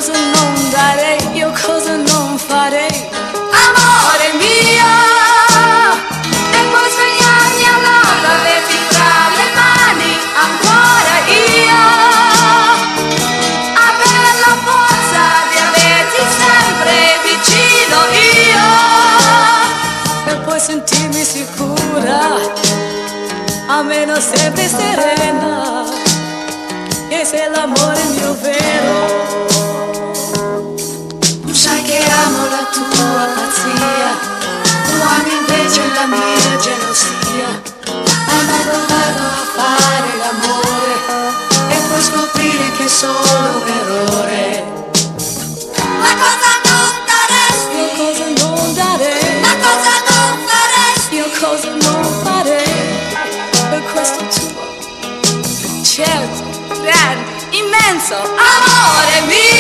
cosa non darei, io cosa non farei, amore mio. E poi sognarmi allora averti fra le mani, ancora io, avere la forza di averti sempre vicino io, e poi sentirmi sicura, almeno sempre serena, che sei l'amore mio vero. Tu sai che amo la tua pazzia, tu ami invece la mia gelosia. Hai mai provato a fare l'amore e poi scoprire che è solo un errore? Ma cosa non daresti? Io cosa non darei? Ma cosa non faresti? Io cosa non farei per questo tuo certo, grande, immenso amore mio.